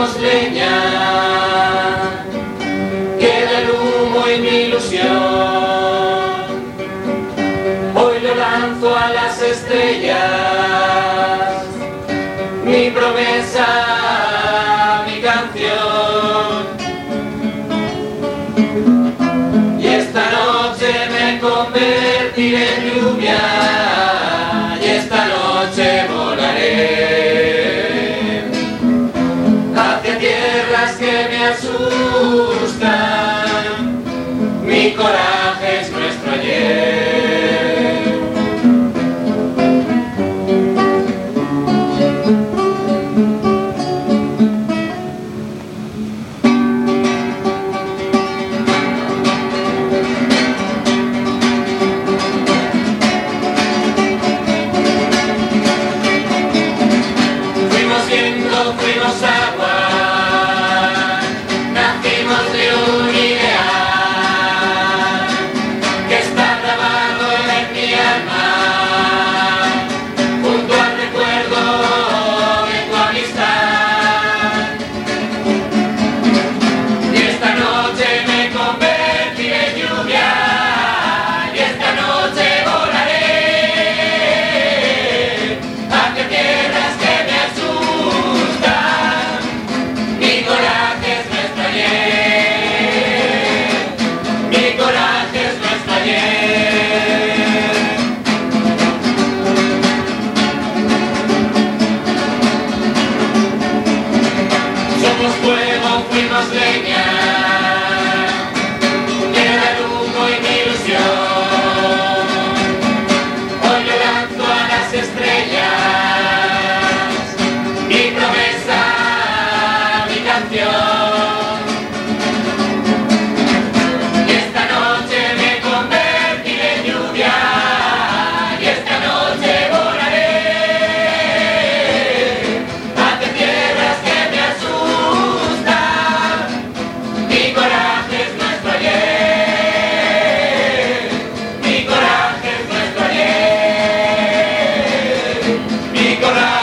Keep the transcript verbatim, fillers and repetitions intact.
fuimos leña, queda el humo y mi ilusión. Hoy lo lanzo a las estrellas, mi promesa, mi canción. Y esta noche me convertiré en lluvia, y esta noche volaré hacia tierras que me asustan. Mi coraje es nuestro ayer. Fuimos agua, nacimos de un ideal que está grabado en mi alma, junto al recuerdo de tu amistad. Y esta noche me convertiré en lluvia, y esta noche volaré hacia tierras que me asustan. Mi coraje es nuestro ayer, mi coraje es nuestro ayer. Somos fuego, fuimos leña, queda el humo y mi ilusión. Hoy lo lanzo a las estrellas, mi promesa, mi canción. Y esta noche me convertiré en lluvia, y esta noche volaré hacia tierras que me asustan. Mi coraje es nuestro ayer, mi coraje es nuestro ayer, mi coraje.